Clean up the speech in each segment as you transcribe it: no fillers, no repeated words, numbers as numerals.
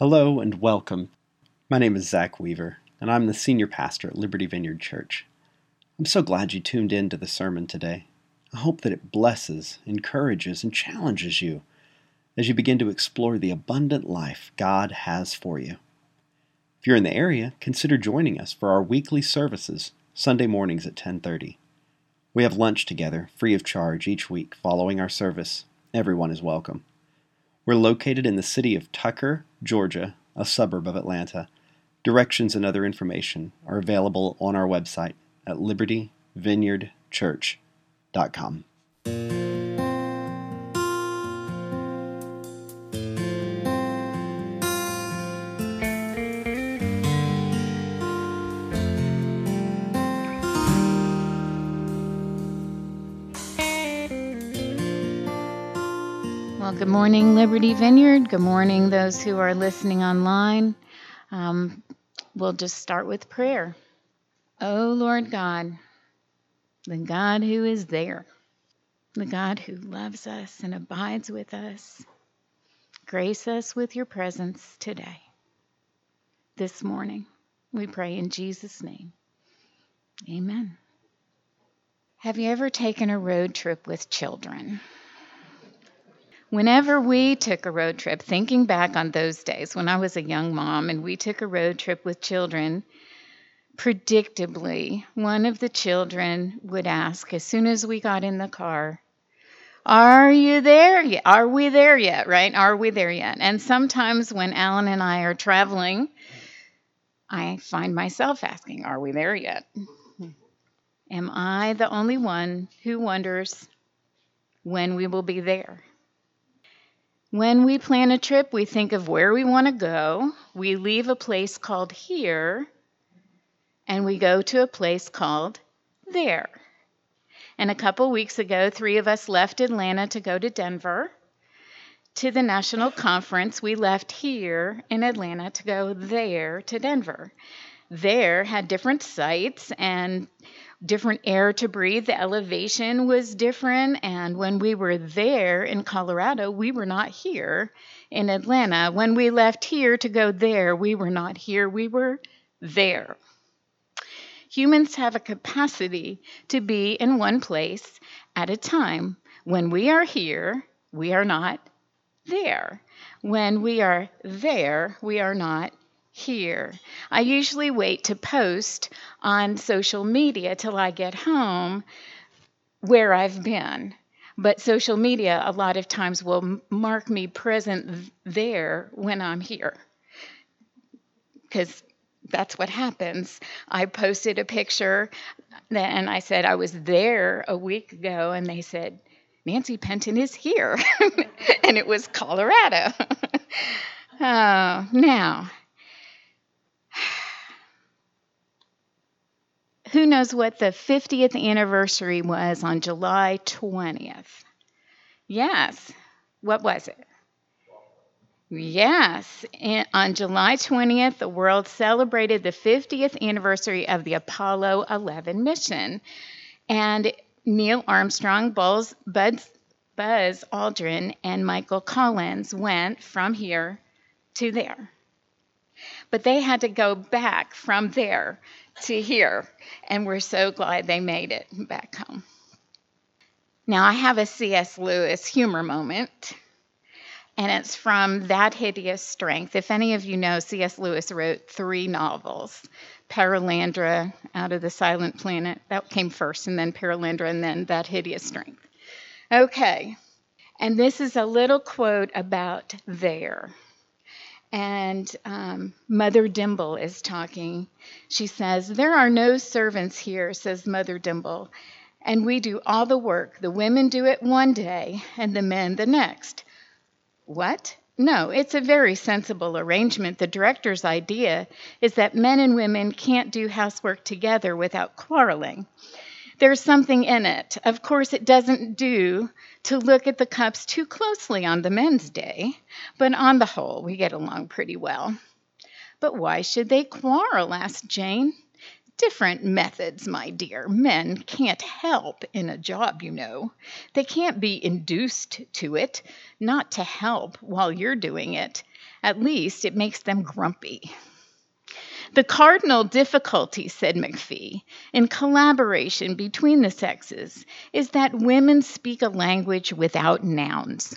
Hello and welcome. My name is Zach Weaver, and I'm the senior pastor at Liberty Vineyard Church. I'm so glad you tuned in to the sermon today. I hope that it blesses, encourages, and challenges you as you begin to explore the abundant life God has for you. If you're in the area, consider joining us for our weekly services, Sunday mornings at 10:30. We have lunch together, free of charge, each week following our service. Everyone is welcome. We're located in the city of Tucker, Georgia, a suburb of Atlanta. Directions and other information are available on our website at libertyvineyardchurch.com. Well, good morning, Liberty Vineyard. Good morning, those who are listening online. We'll just start with prayer. Oh, Lord God, the God who is there, the God who loves us and abides with us, grace us with your presence today, this morning. We pray in Jesus' name. Amen. Have you ever taken a road trip with children? Whenever we took a road trip, thinking back on those days when I was a young mom and we took a road trip with children, predictably, one of the children would ask as soon as we got in the car, "Are you there yet? Are we there yet?" Right? Are we there yet? And sometimes when Alan and I are traveling, I find myself asking, "Are we there yet?" Am I the only one who wonders when we will be there? When we plan a trip, we think of where we want to go. We leave a place called here, and we go to a place called there. And a couple weeks ago, 3 of us left Atlanta to go to Denver to the national conference. We left here in Atlanta to go there to Denver. There had different sites and different air to breathe. The elevation was different. And when we were there in Colorado, we were not here in Atlanta. When we left here to go there, we were not here. We were there. Humans have a capacity to be in one place at a time. When we are here, we are not there. When we are there, we are not here. I usually wait to post on social media till I get home where I've been. But social media a lot of times will mark me present there when I'm here, because that's what happens. I posted a picture and I said I was there a week ago, and they said, "Nancy Penton is here." And it was Colorado. Now, who knows what the 50th anniversary was on July 20th? Yes. What was it? Yes. On July 20th, the world celebrated the 50th anniversary of the Apollo 11 mission. And Neil Armstrong, Buzz Aldrin, and Michael Collins went from here to there. But they had to go back from there to here, and we're so glad they made it back home. Now, I have a C.S. Lewis humor moment, and it's from That Hideous Strength. If any of you know, C.S. Lewis wrote 3 novels. Perelandra, Out of the Silent Planet, that came first, and then Perelandra, and then That Hideous Strength. Okay, and this is a little quote about there. And Mother Dimble is talking. She says, "There are no servants here," says Mother Dimble, "and we do all the work. The women do it one day, and the men the next." What? No, it's a very sensible arrangement. The director's idea is that men and women can't do housework together without quarreling. There's something in it. Of course, it doesn't do to look at the cups too closely on the men's day, but on the whole, we get along pretty well. "But why should they quarrel?" asked Jane. "Different methods, my dear. Men can't help in a job, you know. They can't be induced to it, not to help while you're doing it. At least it makes them grumpy. The cardinal difficulty, said McPhee, in collaboration between the sexes is that women speak a language without nouns.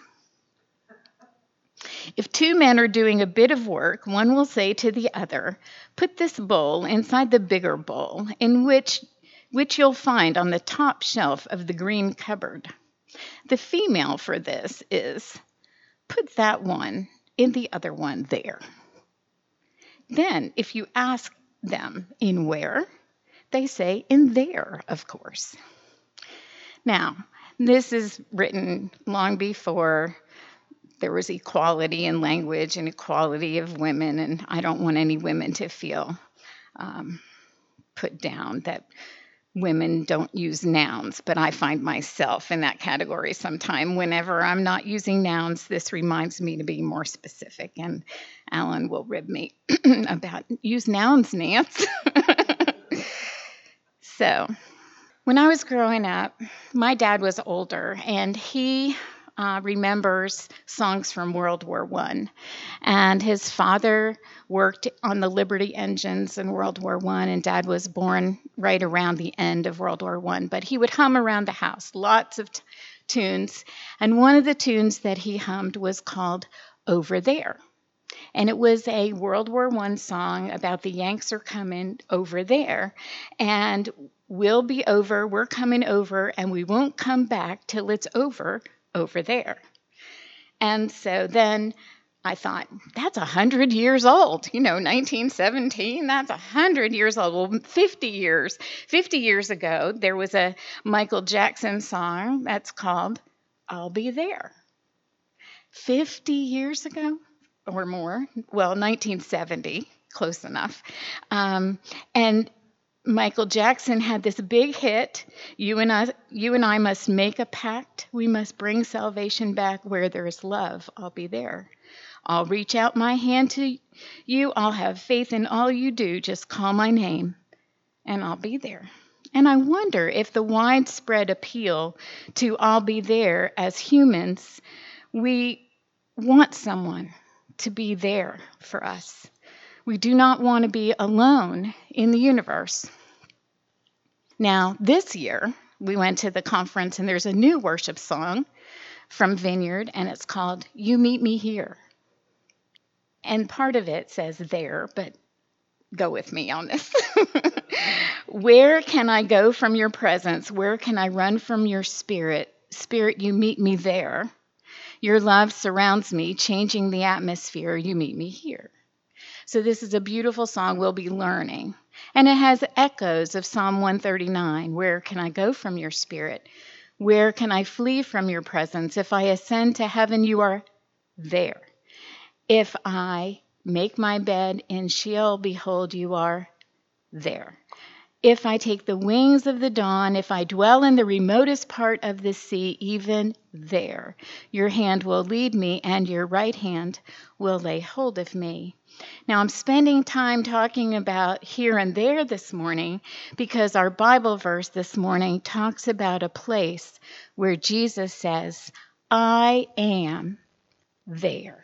If two men are doing a bit of work, one will say to the other, "Put this bowl inside the bigger bowl, in which you'll find on the top shelf of the green cupboard." The female for this is, "Put that one in the other one there." Then, if you ask them in where, they say in there, of course. Now, this is written long before there was equality in language and equality of women, and I don't want any women to feel put down that women don't use nouns, but I find myself in that category sometime. Whenever I'm not using nouns, this reminds me to be more specific, and Alan will rib me about use nouns, Nance. So, when I was growing up, my dad was older, and he remembers songs from World War I. And his father worked on the Liberty engines in World War I, and Dad was born right around the end of World War I. But he would hum around the house, lots of tunes. And one of the tunes that he hummed was called Over There. And it was a World War I song about the Yanks are coming over there. And we'll be over, we're coming over, and we won't come back till it's over there. And so then I thought, that's 100 years old. 1917, that's 100 years old. Well, 50 years ago, there was a Michael Jackson song that's called I'll Be There. 50 years ago or more. Well, 1970, close enough. And Michael Jackson had this big hit, you and I must make a pact. We must bring salvation back. Where there is love, I'll be there. I'll reach out my hand to you. I'll have faith in all you do. Just call my name, and I'll be there. And I wonder if the widespread appeal to I'll be there as humans, we want someone to be there for us. We do not want to be alone in the universe. Now, this year, we went to the conference, and there's a new worship song from Vineyard, and it's called You Meet Me Here. And part of it says there, but go with me on this. Where can I go from your presence? Where can I run from your spirit? Spirit, you meet me there. Your love surrounds me, changing the atmosphere. You meet me here. So this is a beautiful song we'll be learning. And it has echoes of Psalm 139. Where can I go from your spirit? Where can I flee from your presence? If I ascend to heaven, you are there. If I make my bed in Sheol, behold, you are there. If I take the wings of the dawn, if I dwell in the remotest part of the sea, even there, your hand will lead me, and your right hand will lay hold of me. Now, I'm spending time talking about here and there this morning because our Bible verse this morning talks about a place where Jesus says, I am there.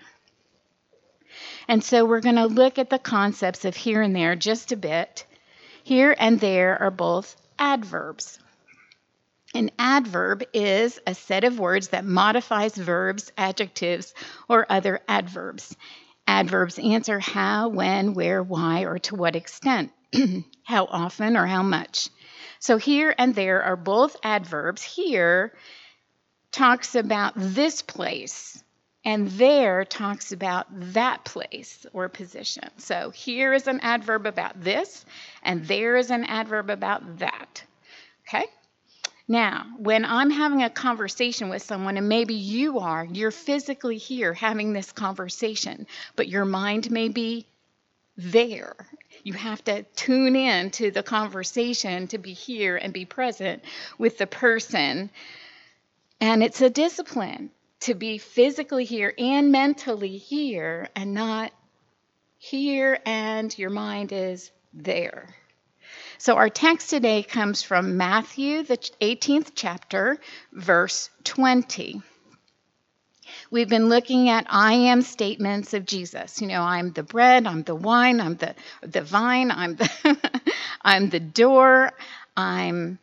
And so we're going to look at the concepts of here and there just a bit. Here and there are both adverbs. An adverb is a set of words that modifies verbs, adjectives, or other adverbs. Adverbs answer how, when, where, why, or to what extent, how often, or how much. So here and there are both adverbs. Here talks about this place, and there talks about that place or position. So here is an adverb about this, and there is an adverb about that. Okay? Now, when I'm having a conversation with someone, and maybe you're physically here having this conversation, but your mind may be there. You have to tune in to the conversation to be here and be present with the person. And it's a discipline to be physically here and mentally here and not here and your mind is there. So our text today comes from Matthew, the 18th chapter, verse 20. We've been looking at I am statements of Jesus. I'm the bread, I'm the wine, I'm the vine, I'm the door, I'm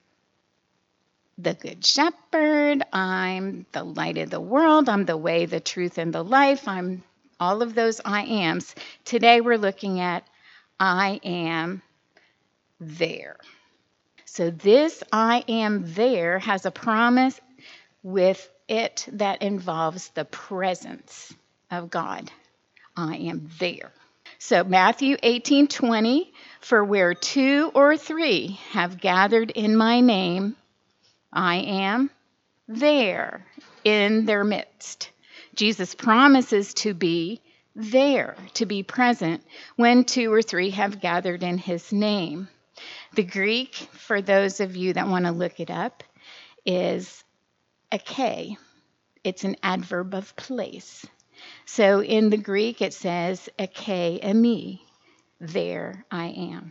the good shepherd, I'm the light of the world, I'm the way, the truth, and the life. I'm all of those I ams. Today we're looking at I am there. So this I am there has a promise with it that involves the presence of God. I am there. So Matthew 18:20, for where 2 or 3 have gathered in my name, I am there in their midst. Jesus promises to be there, to be present when 2 or 3 have gathered in his name. The Greek, for those of you that want to look it up, is ake. It's an adverb of place. So in the Greek, it says ake emi, there I am.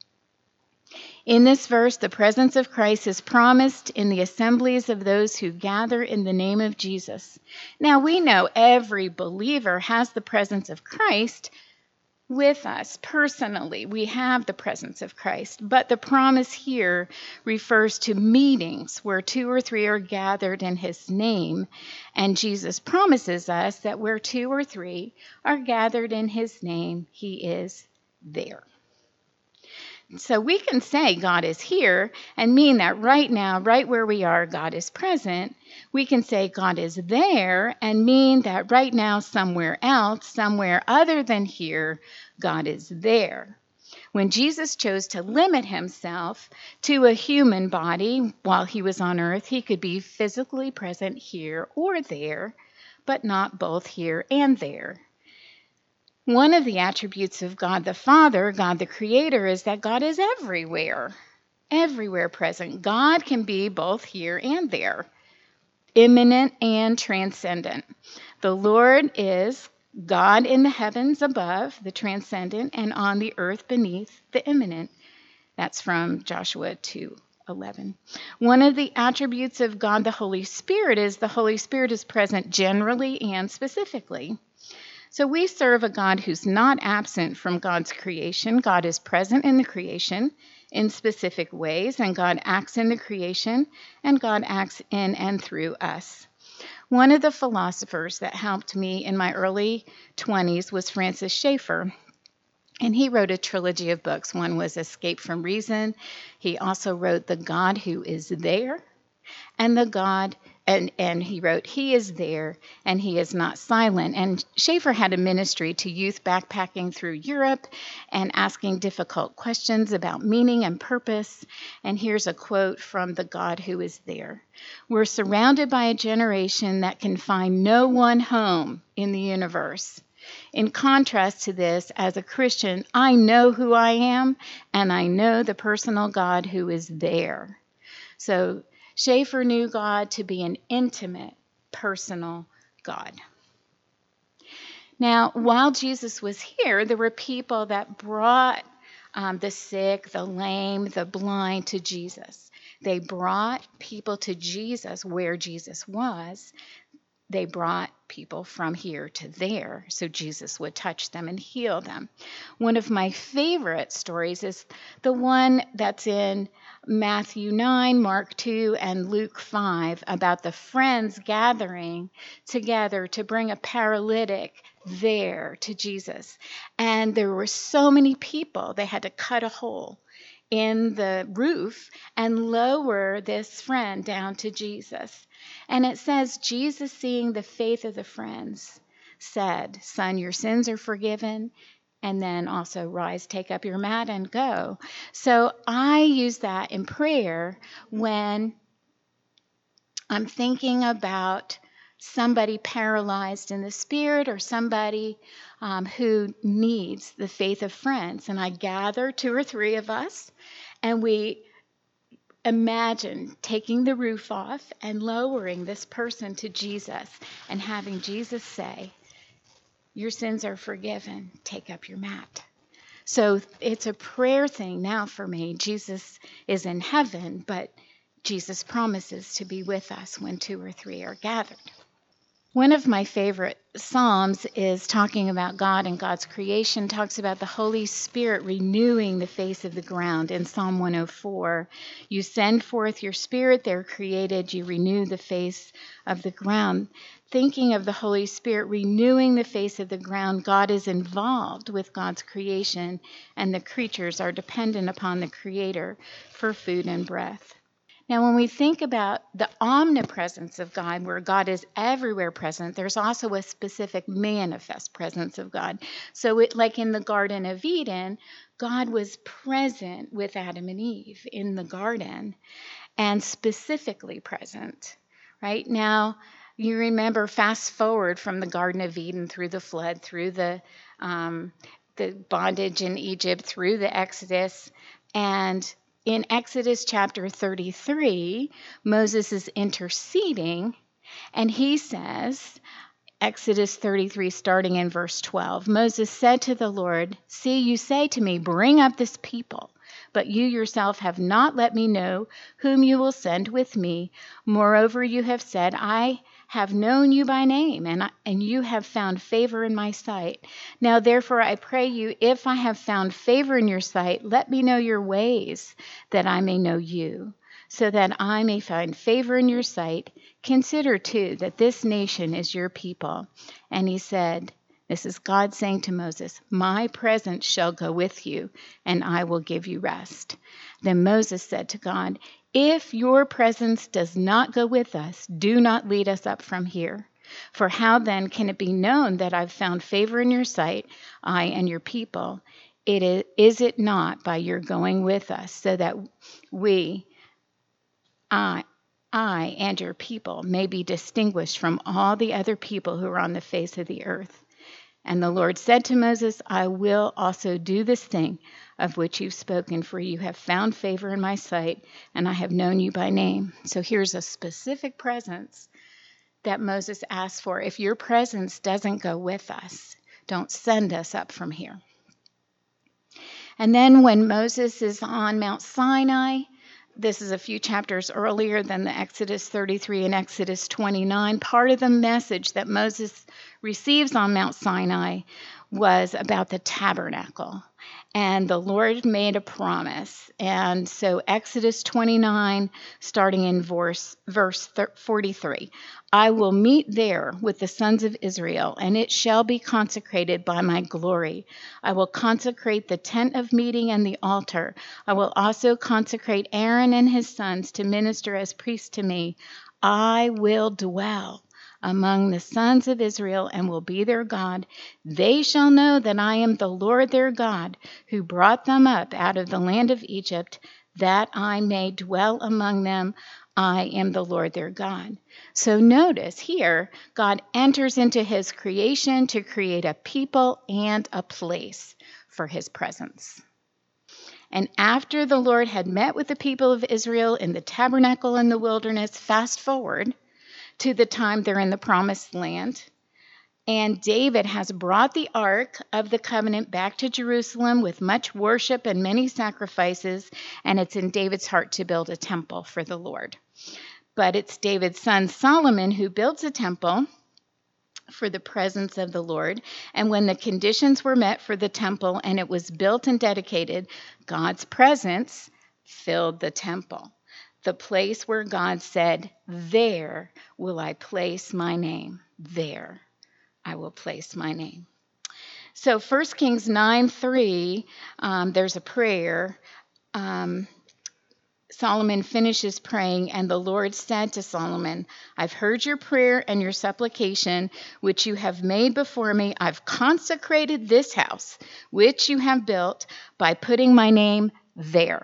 In this verse, the presence of Christ is promised in the assemblies of those who gather in the name of Jesus. Now, we know every believer has the presence of Christ with us personally. We have the presence of Christ, but the promise here refers to meetings where 2 or 3 are gathered in his name, and Jesus promises us that where 2 or 3 are gathered in his name, he is there. So we can say God is here and mean that right now, right where we are, God is present. We can say God is there and mean that right now, somewhere else, somewhere other than here, God is there. When Jesus chose to limit himself to a human body while he was on earth, he could be physically present here or there, but not both here and there. One of the attributes of God the Father, God the Creator, is that God is everywhere present. God can be both here and there, immanent and transcendent. The Lord is God in the heavens above, the transcendent, and on the earth beneath, the immanent. That's from Joshua 2:11. One of the attributes of God the Holy Spirit is the Holy Spirit is present generally and specifically. So we serve a God who's not absent from God's creation. God is present in the creation in specific ways, and God acts in the creation, and God acts in and through us. One of the philosophers that helped me in my early 20s was Francis Schaeffer, and he wrote a trilogy of books. One was Escape from Reason. He also wrote The God Who Is There, and the God, and he wrote, He is there, and He is not silent. And Schaeffer had a ministry to youth backpacking through Europe and asking difficult questions about meaning and purpose. And here's a quote from the God Who Is There. We're surrounded by a generation that can find no one home in the universe. In contrast to this, as a Christian, I know who I am, and I know the personal God who is there. So Schaeffer knew God to be an intimate, personal God. Now, while Jesus was here, there were people that brought the sick, the lame, the blind to Jesus. They brought people to Jesus where Jesus was. They brought people from here to there so Jesus would touch them and heal them. One of my favorite stories is the one that's in Matthew 9, Mark 2, and Luke 5 about the friends gathering together to bring a paralytic there to Jesus. And there were so many people, they had to cut a hole in the roof and lower this friend down to Jesus. And it says, Jesus, seeing the faith of the friends, said, Son, your sins are forgiven. And then also, rise, take up your mat, and go. So I use that in prayer when I'm thinking about somebody paralyzed in the spirit or somebody who needs the faith of friends. And I gather 2 or 3 of us, and we imagine taking the roof off and lowering this person to Jesus and having Jesus say, your sins are forgiven, take up your mat. So it's a prayer thing now for me. Jesus is in heaven, but Jesus promises to be with us when 2 or 3 are gathered. One of my favorite Psalms is talking about God and God's creation, talks about the Holy Spirit renewing the face of the ground in Psalm 104. You send forth your Spirit, they're created, you renew the face of the ground. Thinking of the Holy Spirit renewing the face of the ground, God is involved with God's creation, and the creatures are dependent upon the Creator for food and breath. Now, when we think about the omnipresence of God, where God is everywhere present, there's also a specific manifest presence of God. So, like in the Garden of Eden, God was present with Adam and Eve in the garden, and specifically present. Right now, you remember, fast forward from the Garden of Eden through the flood, through the bondage in Egypt, through the Exodus, and in Exodus chapter 33, Moses is interceding, and he says, Exodus 33, starting in verse 12, Moses said to the Lord, "See, you say to me, bring up this people, but you yourself have not let me know whom you will send with me. Moreover, you have said, I have known you by name, and you have found favor in my sight. Now, therefore, I pray you, if I have found favor in your sight, let me know your ways, that I may know you, so that I may find favor in your sight. Consider, too, that this nation is your people." And he said, this is God saying to Moses, "My presence shall go with you, and I will give you rest." Then Moses said to God, "If your presence does not go with us, do not lead us up from here. For how then can it be known that I've found favor in your sight, I and your people? Is it not by your going with us, so that I and your people may be distinguished from all the other people who are on the face of the earth?" And the Lord said to Moses, "I will also do this thing of which you've spoken, for you have found favor in my sight, and I have known you by name." So here's a specific presence that Moses asked for. If your presence doesn't go with us, don't send us up from here. And then when Moses is on Mount Sinai, this is a few chapters earlier than the Exodus 33 and Exodus 29. Part of the message that Moses receives on Mount Sinai was about the tabernacle. And the Lord made a promise. And so Exodus 29, starting in verse 43, "I will meet there with the sons of Israel, and it shall be consecrated by my glory. I will consecrate the tent of meeting and the altar. I will also consecrate Aaron and his sons to minister as priests to me. I will dwell among the sons of Israel and will be their God. They shall know that I am the Lord their God, who brought them up out of the land of Egypt, that I may dwell among them. I am the Lord their God." So notice here, God enters into his creation to create a people and a place for his presence. And after the Lord had met with the people of Israel in the tabernacle in the wilderness, fast forward to the time they're in the promised land, and David has brought the Ark of the Covenant back to Jerusalem with much worship and many sacrifices, and it's in David's heart to build a temple for the Lord. But it's David's son Solomon who builds a temple for the presence of the Lord. And when the conditions were met for the temple and it was built and dedicated, God's presence filled the temple. The place where God said, "There will I place my name. There I will place my name." So 1 Kings 9:3, there's a prayer. Solomon finishes praying, and the Lord said to Solomon, "I've heard your prayer and your supplication, which you have made before me. I've consecrated this house, which you have built, by putting my name there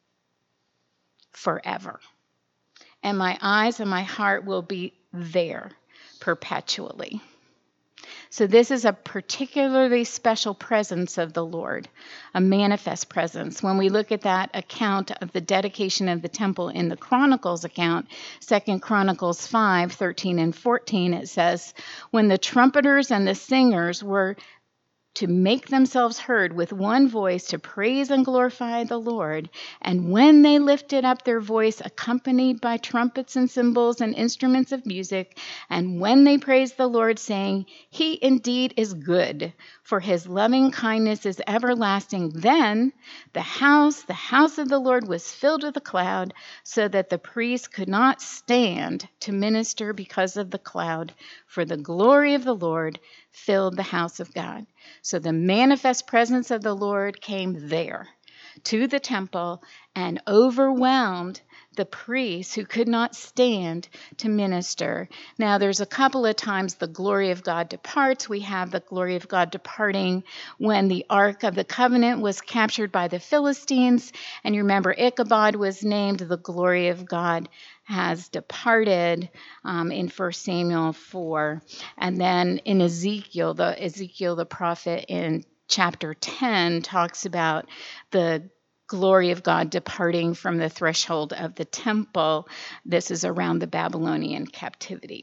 forever. And my eyes and my heart will be there perpetually." So this is a particularly special presence of the Lord, a manifest presence. When we look at that account of the dedication of the temple in the Chronicles account, 2 Chronicles 5:13 and 14, it says, "When the trumpeters and the singers were to make themselves heard with one voice to praise and glorify the Lord. And when they lifted up their voice, accompanied by trumpets and cymbals and instruments of music, and when they praised the Lord, saying, He indeed is good, for his loving kindness is everlasting, then the house of the Lord was filled with a cloud, so that the priests could not stand to minister because of the cloud, for the glory of the Lord filled the house of God. So the manifest presence of the Lord came there to the temple and overwhelmed the priests who could not stand to minister. Now, there's a couple of times the glory of God departs. We have the glory of God departing when the Ark of the Covenant was captured by the Philistines. And you remember Ichabod was named. The glory of God has departed in 1 Samuel 4. And then in Ezekiel the prophet in chapter 10 talks about the glory of God departing from the threshold of the temple. This is around the Babylonian captivity.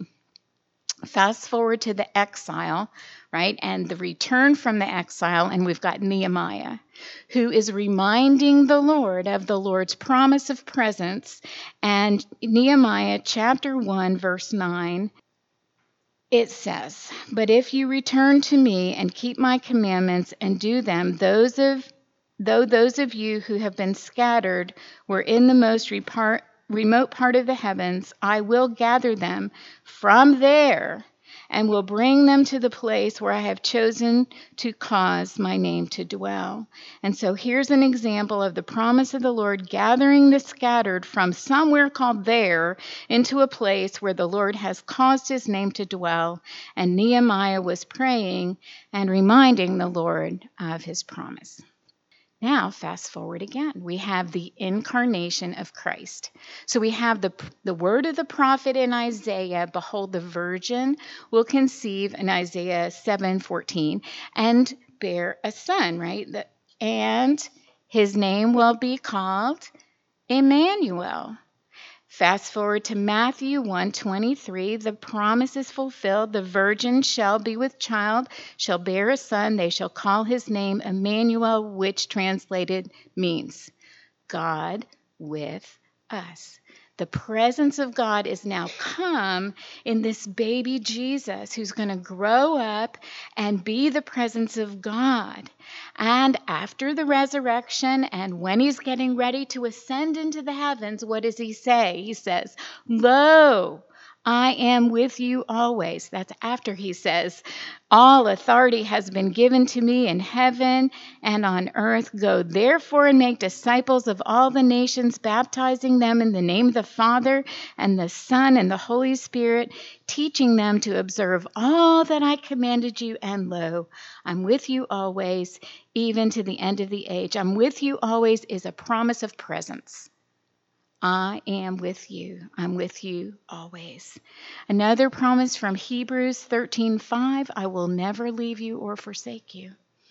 Fast forward to the exile, right? And the return from the exile, and we've got Nehemiah, who is reminding the Lord of the Lord's promise of presence. And Nehemiah chapter 1, verse 9, it says, But if you return to me and keep my commandments and do them, though those of you who have been scattered were in the most remote part of the heavens, I will gather them from there and will bring them to the place where I have chosen to cause my name to dwell. And so here's an example of the promise of the Lord gathering the scattered from somewhere called there into a place where the Lord has caused his name to dwell. And Nehemiah was praying and reminding the Lord of his promise. Now, fast forward again. We have the incarnation of Christ. So we have the word of the prophet in Isaiah, behold, the virgin will conceive in Isaiah 7:14 and bear a son, right? And his name will be called Emmanuel. Fast forward to Matthew 1:23, the promise is fulfilled. The virgin shall be with child, shall bear a son. They shall call his name Emmanuel, which translated means God with us. The presence of God is now come in this baby Jesus who's going to grow up and be the presence of God. And after the resurrection and when he's getting ready to ascend into the heavens, what does he say? He says, Lo, I am with you always. That's after he says, all authority has been given to me in heaven and on earth. Go therefore and make disciples of all the nations, baptizing them in the name of the Father and the Son and the Holy Spirit, teaching them to observe all that I commanded you. And lo, I'm with you always, even to the end of the age. I'm with you always is a promise of presence. I am with you. I'm with you always. Another promise from Hebrews 13:5, I will never leave you or forsake you.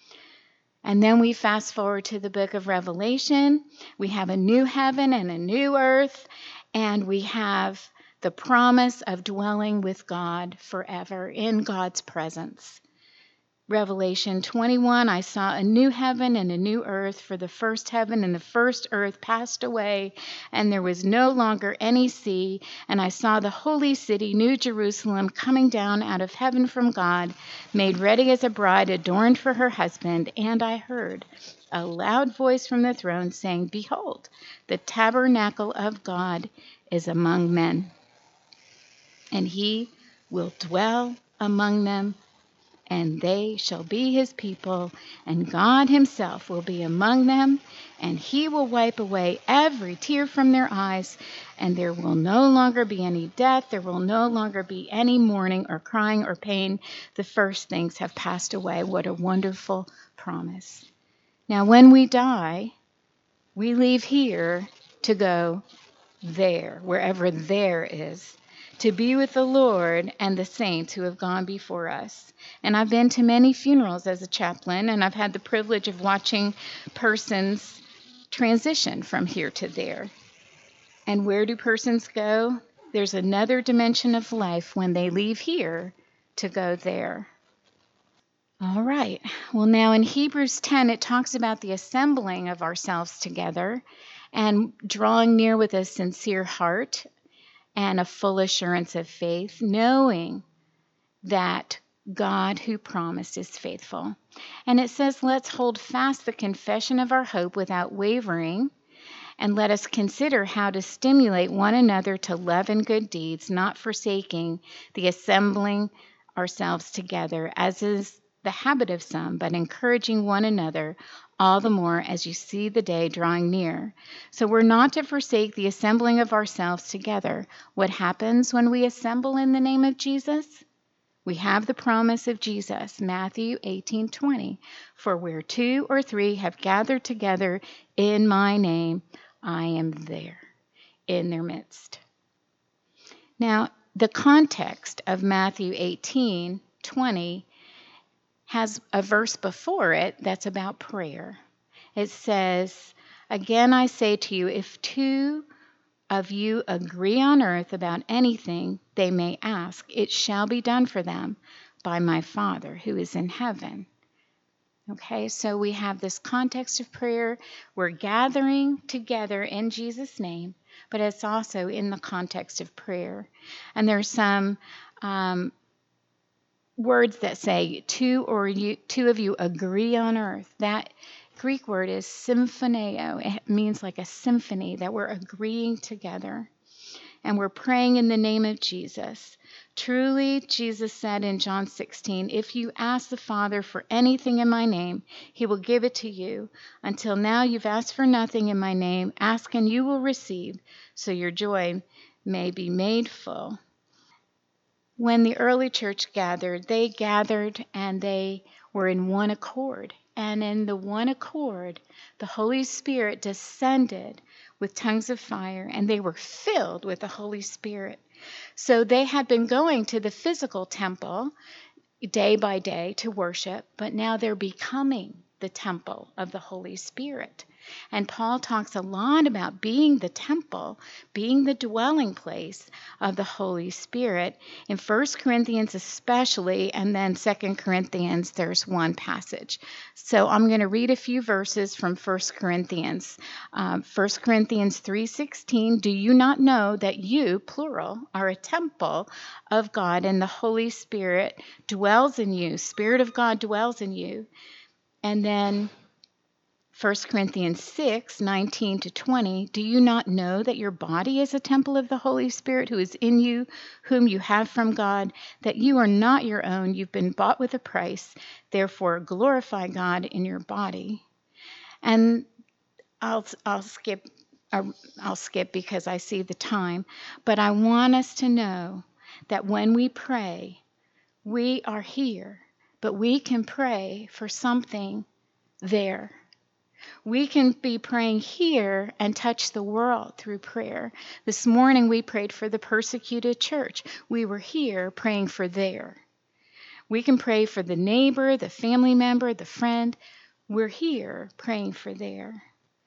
And then we fast forward to the book of Revelation. We have a new heaven and a new earth, and we have the promise of dwelling with God forever in God's presence. Revelation 21, I saw a new heaven and a new earth, for the first heaven and the first earth passed away, and there was no longer any sea. And I saw the holy city, New Jerusalem, coming down out of heaven from God, made ready as a bride adorned for her husband. And I heard a loud voice from the throne saying, Behold, the tabernacle of God is among men, and he will dwell among them, and they shall be his people, and God himself will be among them, and he will wipe away every tear from their eyes, and there will no longer be any death, there will no longer be any mourning or crying or pain. The first things have passed away. What a wonderful promise. Now, when we die, we leave here to go there, wherever there is, to be with the Lord and the saints who have gone before us. And I've been to many funerals as a chaplain, and I've had the privilege of watching persons transition from here to there. And where do persons go? There's another dimension of life when they leave here to go there. All right. Well, now in Hebrews 10, it talks about the assembling of ourselves together and drawing near with a sincere heart and a full assurance of faith, knowing that God who promised is faithful. And it says, let's hold fast the confession of our hope without wavering, and let us consider how to stimulate one another to love and good deeds, not forsaking the assembling ourselves together, as is the habit of some, but encouraging one another all the more as you see the day drawing near. So we're not to forsake the assembling of ourselves together. What happens when we assemble in the name of Jesus? We have the promise of Jesus, Matthew 18:20. For where 2 or 3 have gathered together in my name, I am there in their midst. Now, the context of Matthew 18:20 has a verse before it that's about prayer. It says, again I say to you, if 2 of you agree on earth about anything they may ask, it shall be done for them by my Father who is in heaven. Okay, so we have this context of prayer. We're gathering together in Jesus' name, but it's also in the context of prayer. And there's some words that say 2 of you agree on earth. That Greek word is symphoneo. It means like a symphony, that we're agreeing together. And we're praying in the name of Jesus. Truly, Jesus said in John 16, if you ask the Father for anything in my name, he will give it to you. Until now, you've asked for nothing in my name. Ask and you will receive, so your joy may be made full. When the early church gathered, they gathered and they were in one accord. And in the one accord, the Holy Spirit descended with tongues of fire, and they were filled with the Holy Spirit. So they had been going to the physical temple day by day to worship, but now they're becoming the temple of the Holy Spirit. And Paul talks a lot about being the temple, being the dwelling place of the Holy Spirit in 1 Corinthians especially, and then 2 Corinthians, there's one passage. So I'm going to read a few verses from 1 Corinthians. 1 Corinthians 3:16, do you not know that you, plural, are a temple of God and the Holy Spirit dwells in you? Spirit of God dwells in you. And then 1 Corinthians 6:19-20, do you not know that your body is a temple of the Holy Spirit who is in you, whom you have from God, that you are not your own, you've been bought with a price, therefore glorify God in your body. And I'll skip because I see the time, but I want us to know that when we pray, we are here, but we can pray for something there. We can be praying here and touch the world through prayer. This morning we prayed for the persecuted church. We were here praying for there. We can pray for the neighbor, the family member, the friend. We're here praying for there.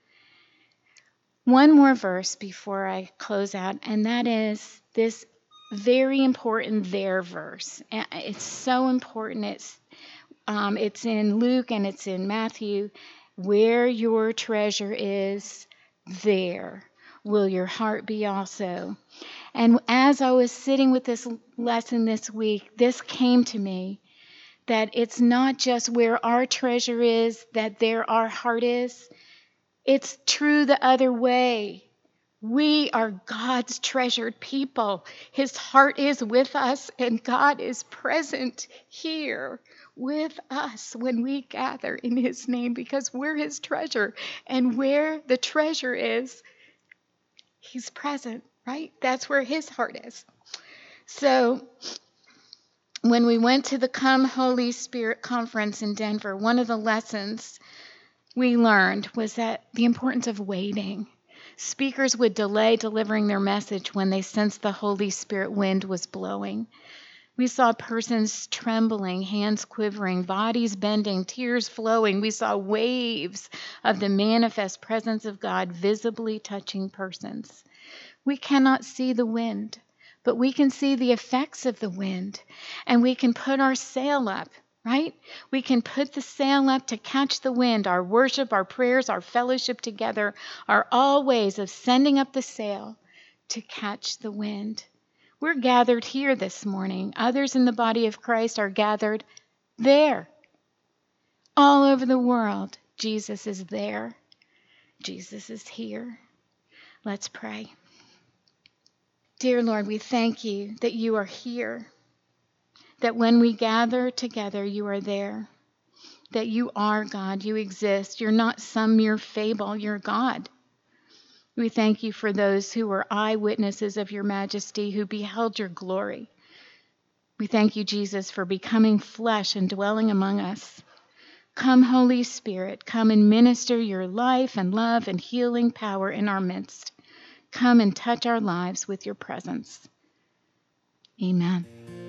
One more verse before I close out, and that is this very important there verse. It's so important. It's in Luke and it's in Matthew. Where your treasure is, there will your heart be also. And as I was sitting with this lesson this week, this came to me, that it's not just where our treasure is, that there our heart is. It's true the other way. We are God's treasured people. His heart is with us, and God is present here with us when we gather in his name, because we're his treasure. And where the treasure is, he's present, right? That's where his heart is. So when we went to the Come Holy Spirit conference in Denver, one of the lessons we learned was that the importance of waiting. Speakers would delay delivering their message when they sensed the Holy Spirit wind was blowing. We saw persons trembling, hands quivering, bodies bending, tears flowing. We saw waves of the manifest presence of God visibly touching persons. We cannot see the wind, but we can see the effects of the wind, and we can put our sail up, right? We can put the sail up to catch the wind. Our worship, our prayers, our fellowship together are all ways of sending up the sail to catch the wind. We're gathered here this morning. Others in the body of Christ are gathered there. All over the world, Jesus is there. Jesus is here. Let's pray. Dear Lord, we thank you that you are here, that when we gather together, you are there, that you are God, you exist. You're not some mere fable, you're God. We thank you for those who were eyewitnesses of your majesty, who beheld your glory. We thank you, Jesus, for becoming flesh and dwelling among us. Come, Holy Spirit, come and minister your life and love and healing power in our midst. Come and touch our lives with your presence. Amen.